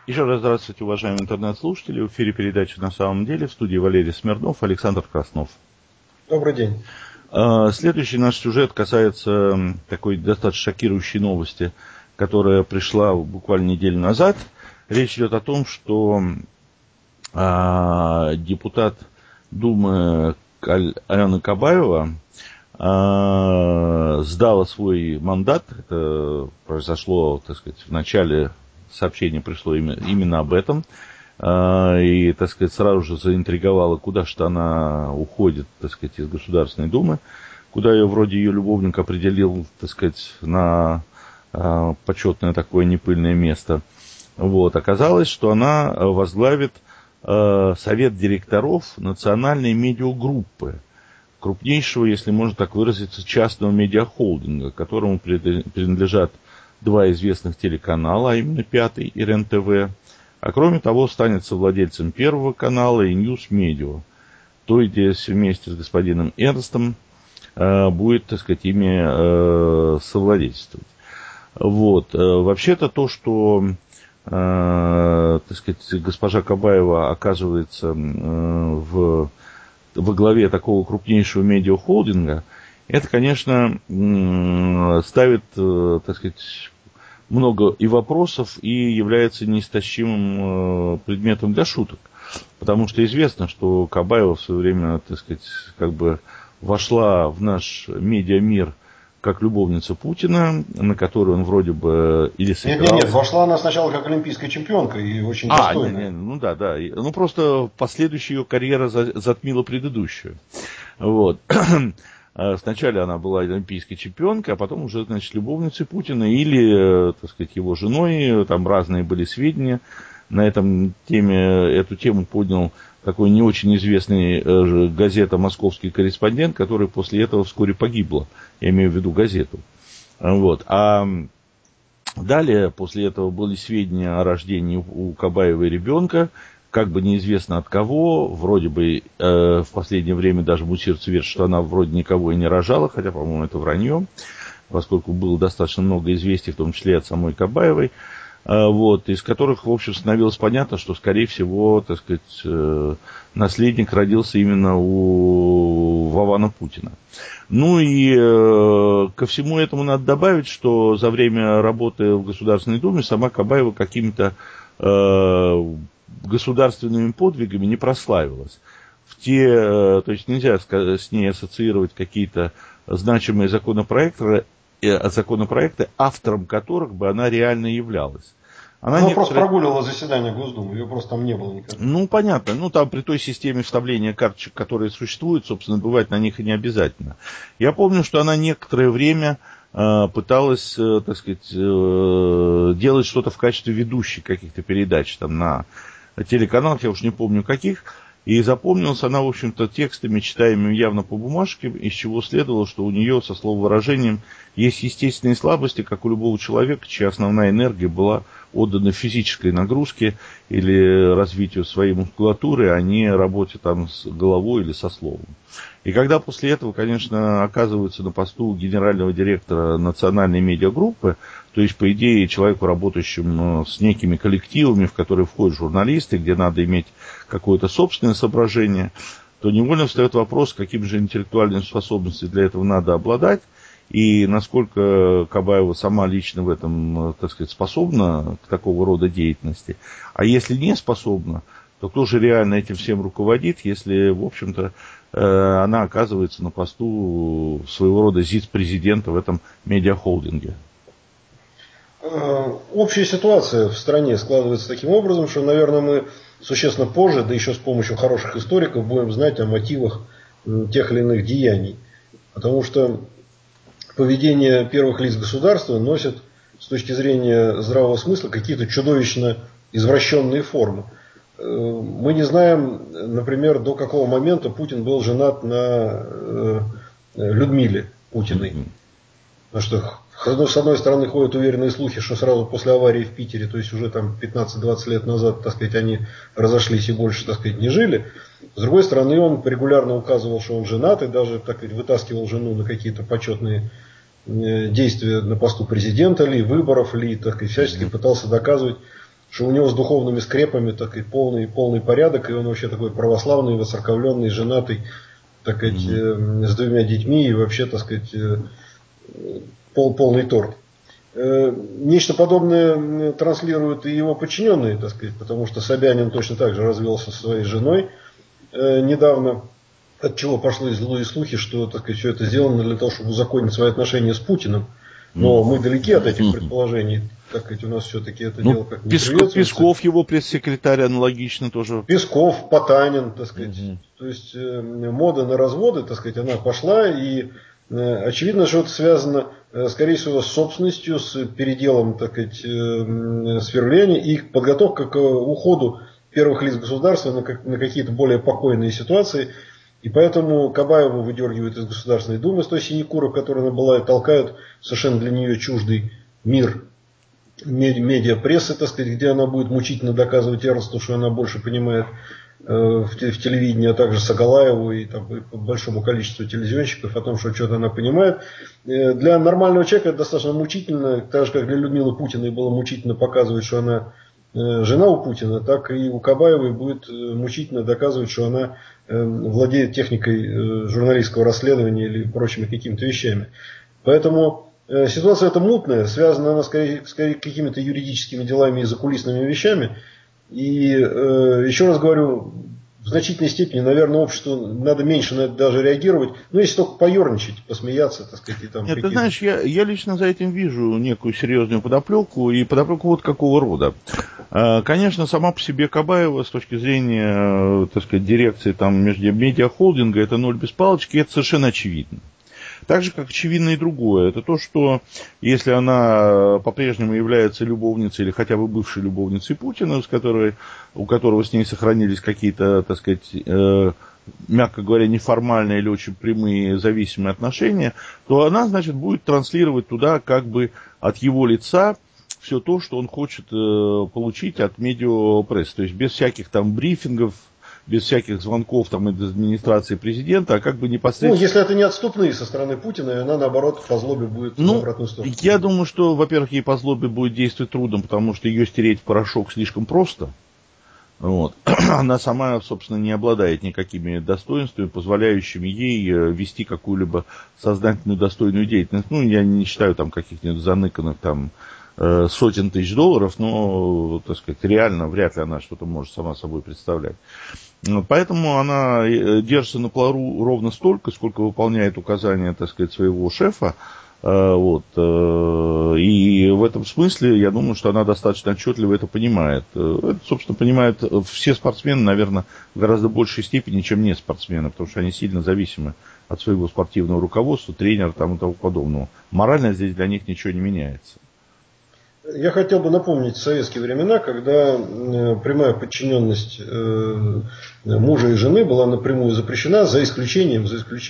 Еще раз здравствуйте, уважаемые интернет-слушатели. В эфире передачи «На самом деле» в студии Валерий Смирнов, Александр Краснов. Добрый день. Следующий наш сюжет касается такой достаточно шокирующей новости, которая пришла буквально неделю назад. Речь идет о том, что депутат Думы Алена Кабаева сдала свой мандат. Это произошло, так сказать, в начале сообщение пришло именно об этом. И, так сказать, сразу же заинтриговало, куда что она уходит, так сказать, из Государственной Думы, куда ее вроде ее любовник определил, так сказать, на почетное такое непыльное место. Вот. Оказалось, что она возглавит совет директоров национальной медиагруппы, крупнейшего, если можно так выразиться, частного медиахолдинга, которому принадлежат два известных телеканала, а именно Пятый и РЕН-ТВ. А кроме того, станет совладельцем Первого канала и Ньюс Медиа. То, где вместе с господином Эрнстом будет, так сказать, ими совладельствовать. Вот. Вообще-то то, что, так сказать, госпожа Кабаева оказывается во главе такого крупнейшего медиахолдинга, это, конечно, ставит, так сказать, много и вопросов, и является неистощимым предметом для шуток. Потому что известно, что Кабаева в свое время, так сказать, как бы вошла в наш медиамир как любовница Путина, на которую он вроде бы или сыграл. Нет, вошла она сначала как олимпийская чемпионка и очень достойная. Ну да. Ну просто последующая ее карьера затмила предыдущую. Вот. Сначала она была олимпийской чемпионкой, а потом уже, значит, любовницей Путина или, так сказать, его женой. Там разные были сведения. На эту тему поднял такой не очень известный газета «Московский корреспондент», который после этого вскоре погибла. Я имею в виду газету. Вот. А далее, после этого были сведения о рождении у Кабаевой ребенка, как бы неизвестно от кого, вроде бы в последнее время даже муссируется версия, что она вроде никого и не рожала, хотя, по-моему, это вранье, поскольку было достаточно много известий, в том числе от самой Кабаевой, вот, из которых, в общем, становилось понятно, что, скорее всего, так сказать, наследник родился именно у Вована Путина. Ну и ко всему этому надо добавить, что за время работы в Государственной Думе сама Кабаева какими-то государственными подвигами не прославилась. То есть нельзя с ней ассоциировать какие-то значимые законопроекты, автором которых бы она реально являлась. Она просто прогуливала заседание Госдумы, ее просто там не было никогда. Ну, понятно. Ну, там при той системе вставления карточек, которые существуют, собственно, бывать на них и не обязательно. Я помню, что она некоторое время пыталась, так сказать, делать что-то в качестве ведущей каких-то передач там на телеканалах, я уж не помню каких. И запомнилась она, в общем-то, текстами, читаемыми явно по бумажке, из чего следовало, что у нее, со слововыражением, есть естественные слабости, как у любого человека, чья основная энергия была отдана физической нагрузке или развитию своей мускулатуры, а не работе там с головой или со словом. И когда после этого, конечно, оказываются на посту генерального директора национальной медиагруппы, то есть, по идее, человеку, работающему с некими коллективами, в которые входят журналисты, где надо иметь какое-то собственное соображение, то невольно встает вопрос, каким же интеллектуальными способностями для этого надо обладать, и насколько Кабаева сама лично в этом, так сказать, способна к такого рода деятельности. А если не способна, то кто же реально этим всем руководит, если, в общем-то, она оказывается на посту своего рода зиц-президента в этом медиахолдинге? Общая ситуация в стране складывается таким образом, что, наверное, мы существенно позже, да еще с помощью хороших историков, будем знать о мотивах тех или иных деяний. Потому что поведение первых лиц государства носит с точки зрения здравого смысла какие-то чудовищно извращенные формы. Мы не знаем, например, до какого момента Путин был женат на Людмиле Путиной. Потому что, с одной стороны, ходят уверенные слухи, что сразу после аварии в Питере, то есть уже там 15-20 лет назад, так сказать, они разошлись и больше, так сказать, не жили. С другой стороны, он регулярно указывал, что он женат, и даже, так сказать, вытаскивал жену на какие-то почетные действия на посту президента ли, выборов ли, так сказать, всячески пытался доказывать, что у него с духовными скрепами такой полный порядок, и он вообще такой православный, воцерковленный, женатый, так сказать, с 2 детьми, и вообще, так сказать, полный торт. Нечто подобное транслируют и его подчиненные, так сказать, потому что Собянин точно так же развелся со своей женой недавно, от чего пошли злые слухи, что, так сказать, все это сделано для того, чтобы узаконить свои отношения с Путиным. Но мы далеки от этих предположений, так сказать, у нас все-таки это дело как не приветствуется. Песков, его пресс-секретарь, аналогично тоже. Песков, Потанин, так сказать. То есть мода на разводы, так сказать, она пошла, и очевидно, что это связано, скорее всего, с собственностью, с переделом, так сказать, сверления и подготовкой к уходу первых лиц государства на какие-то более покойные ситуации. И поэтому Кабаеву выдергивают из Государственной Думы с той синекуры, в которой она была, и толкают совершенно для нее чуждый мир медиапрессы, так сказать, где она будет мучительно доказывать Эрнсту, что она больше понимает в телевидении, а также Сагалаеву и большому количеству телевизионщиков о том, что что-то она понимает. Для нормального человека это достаточно мучительно, так же как для Людмилы Путиной было мучительно показывать, что она жена у Путина, так и у Кабаевой будет мучительно доказывать, что она владеет техникой журналистского расследования или прочими какими-то вещами. Поэтому ситуация эта мутная, связана она скорее какими-то юридическими делами и закулисными вещами. И еще раз говорю, в значительной степени, наверное, обществу надо меньше на это даже реагировать, ну, если только поерничать, посмеяться, так сказать. И там Нет, ты знаешь, я лично за этим вижу некую серьезную подоплеку, и подоплеку вот какого рода. Конечно, сама по себе Кабаева с точки зрения, так сказать, дирекции там, медиахолдинга, это ноль без палочки, это совершенно очевидно. Так же, как очевидно и другое. Это то, что если она по-прежнему является любовницей или хотя бы бывшей любовницей Путина, у которого с ней сохранились какие-то, так сказать, мягко говоря, неформальные или очень прямые зависимые отношения, то она, значит, будет транслировать туда как бы от его лица все то, что он хочет получить от медиапрессы. То есть без всяких там брифингов, без всяких звонков там из администрации президента, а как бы непосредственно... Ну, если это не отступные со стороны Путина, она, наоборот, по злобе будет в обратную сторону. Я думаю, что, во-первых, ей по злобе будет действовать трудно, потому что ее стереть в порошок слишком просто. Вот. Она сама, собственно, не обладает никакими достоинствами, позволяющими ей вести какую-либо сознательную, достойную деятельность. Ну, я не считаю там каких-нибудь заныканных там сотен тысяч долларов, но, так сказать, реально вряд ли она что-то может сама собой представлять. Поэтому она держится на плаву ровно столько, сколько выполняет указания, так сказать, своего шефа. Вот. И в этом смысле, я думаю, что она достаточно отчетливо это понимает. Это, собственно, понимают все спортсмены, наверное, в гораздо большей степени, чем не спортсмены, потому что они сильно зависимы от своего спортивного руководства, тренера там, и тому подобного. Морально здесь для них ничего не меняется. Я хотел бы напомнить советские времена, когда прямая подчиненность мужа и жены была напрямую запрещена, за исключением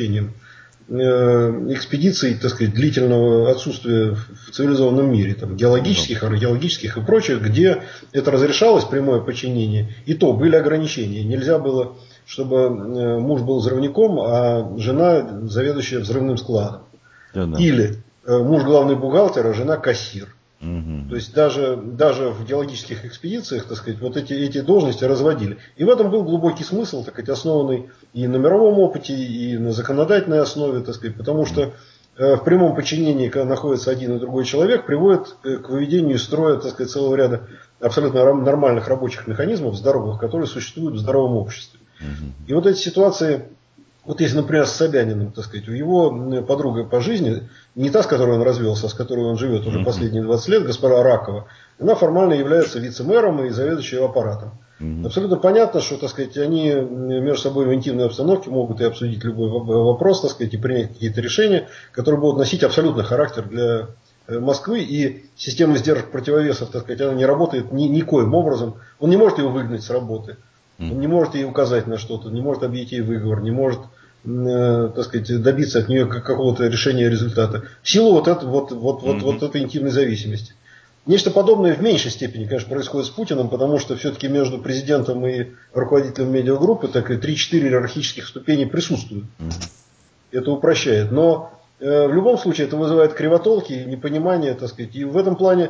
экспедиций, так сказать, длительного отсутствия в цивилизованном мире, там, геологических, археологических и прочих, где это разрешалось, прямое подчинение, и то были ограничения. Нельзя было, чтобы муж был взрывником, а жена заведующая взрывным складом. Да-да. Или муж главный бухгалтер, а жена кассир. Угу. То есть даже в геологических экспедициях, так сказать, вот эти должности разводили. И в этом был глубокий смысл, так сказать, основанный и на мировом опыте, и на законодательной основе, так сказать, потому что в прямом подчинении, когда находится один и другой человек, приводит к выведению из строя, так сказать, целого ряда абсолютно нормальных рабочих механизмов, здоровых, которые существуют в здоровом обществе. Угу. И вот эти ситуации... Вот если, например, с Собяниным, так сказать, у его подруга по жизни, не та, с которой он развелся, а с которой он живет уже последние 20 лет, госпожа Ракова, она формально является вице-мэром и заведующей аппаратом. Абсолютно понятно, что, так сказать, они между собой в интимной обстановке могут и обсудить любой вопрос, так сказать, и принять какие-то решения, которые будут носить абсолютный характер для Москвы, и система сдержек противовесов, так сказать, она не работает никоим образом. Он не может ее выгнать с работы. Он не может ей указать на что-то, не может объявить ей выговор, не может, так сказать, добиться от нее какого-то решения результата. В силу вот этой интимной зависимости. Нечто подобное в меньшей степени, конечно, происходит с Путиным, потому что все-таки между президентом и руководителем медиагруппы так и 3-4 иерархических ступеней присутствуют. Это упрощает. Но в любом случае это вызывает кривотолки, непонимание, так сказать. И в этом плане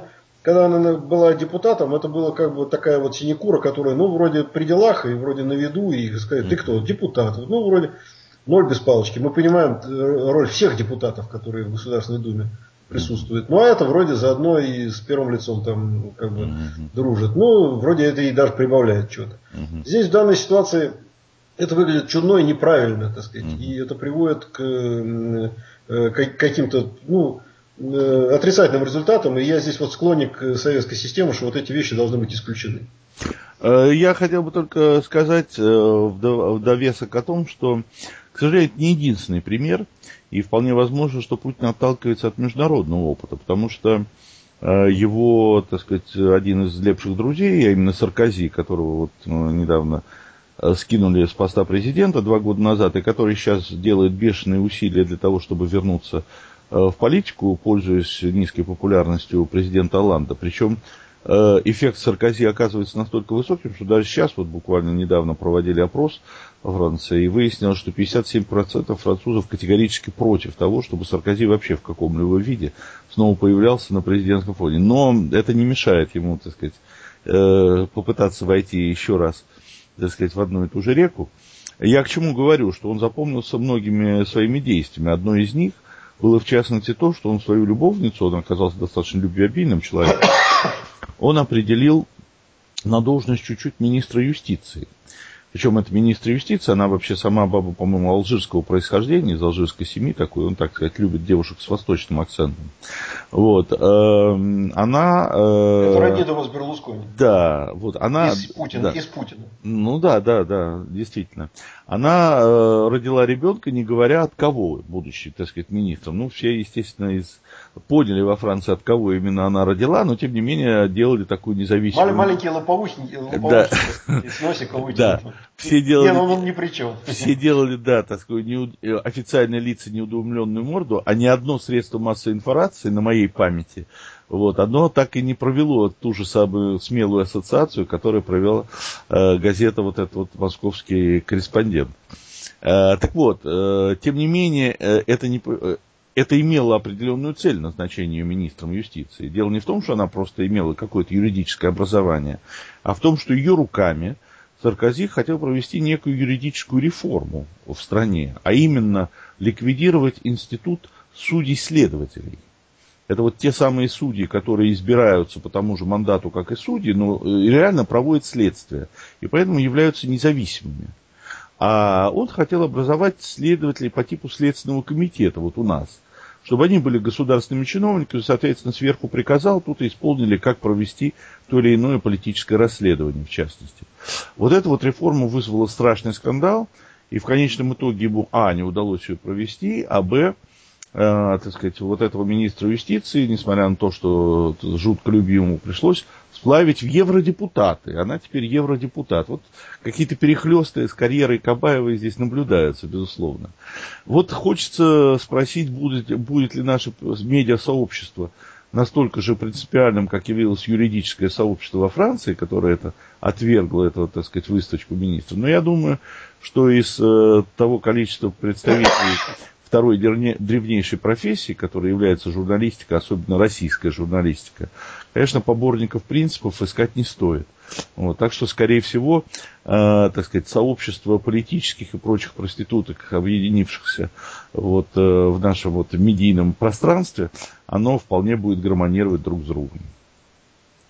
когда она была депутатом, это была как бы такая вот синекура, которая, ну, вроде при делах и вроде на виду, и сказать, ты кто? Депутат. Ну, вроде ноль без палочки. Мы понимаем роль всех депутатов, которые в Государственной Думе присутствуют. Ну, а это вроде заодно и с первым лицом там как бы дружит. Ну, вроде это и даже прибавляет что-то. Здесь в данной ситуации это выглядит чудно и неправильно, так сказать. И это приводит к каким-то, ну, отрицательным результатам. И я здесь вот склонник к советской системе, что вот эти вещи должны быть исключены. Я хотел бы только сказать в довесок о том, что, к сожалению, это не единственный пример. И вполне возможно, что Путин отталкивается от международного опыта, потому что его, так сказать, один из лепших друзей, а именно Саркози, которого вот недавно скинули с поста президента 2 года назад, и который сейчас делает бешеные усилия для того, чтобы вернуться в политику, пользуясь низкой популярностью президента Олланда. Причем эффект Саркози оказывается настолько высоким, что даже сейчас, вот буквально недавно проводили опрос во Франции, и выяснилось, что 57% французов категорически против того, чтобы Саркози вообще в каком-либо виде снова появлялся на президентском фоне. Но это не мешает ему, так сказать, попытаться войти еще раз, так сказать, в одну и ту же реку. Я к чему говорю, что он запомнился многими своими действиями. Одно из них было, в частности, то, что он свою любовницу, он оказался достаточно любвеобильным человеком, он определил на должность чуть-чуть министра юстиции. Причем это министр юстиции, она вообще сама баба, по-моему, алжирского происхождения, из алжирской семьи такой, он, так сказать, любит девушек с восточным акцентом. Вот. Она... Это родидова с Берлускони. Да, вот она... Из Путина. Да. Ну да, действительно. Она родила ребенка, не говоря от кого, будучи, так сказать, министром. Ну, все, естественно, поняли во Франции, от кого именно она родила, но, тем не менее, делали такую независимую... Маленькие лопоухи да. Из носика вытянут. Да. Все делали, он ни при чем. Все делали, да, так сказать, официальные лица неудумленную морду, а ни одно средство массовой информации на моей памяти, вот, одно так и не провело ту же самую смелую ассоциацию, которую провела газета вот этот вот «Московский корреспондент». Так вот, тем не менее, это имело определенную цель, назначение ее министром юстиции. Дело не в том, что она просто имела какое-то юридическое образование, а в том, что ее руками Саркози хотел провести некую юридическую реформу в стране, а именно ликвидировать институт судей-следователей. Это вот те самые судьи, которые избираются по тому же мандату, как и судьи, но реально проводят следствие, и поэтому являются независимыми. А он хотел образовать следователей по типу Следственного комитета вот у нас, чтобы они были государственными чиновниками, соответственно, сверху приказал, тут и исполнили, как провести то или иное политическое расследование, в частности. Вот эта вот реформа вызвала страшный скандал, и в конечном итоге ему, не удалось ее провести, а б, так сказать, вот этого министра юстиции, несмотря на то, что жутко любимому пришлось, сплавить в евродепутаты. Она теперь евродепутат. Вот какие-то перехлесты с карьерой Кабаевой здесь наблюдаются, безусловно. Вот хочется спросить, будет ли наше медиасообщество настолько же принципиальным, как явилось юридическое сообщество во Франции, которое это отвергло, эту, так сказать, выставочку министра. Но я думаю, что из того количества представителей второй древнейшей профессии, которая является журналистика, особенно российская журналистика, конечно, поборников принципов искать не стоит. Вот, так что, скорее всего, так сказать, сообщество политических и прочих проституток, объединившихся в нашем медийном пространстве, оно вполне будет гармонировать друг с другом.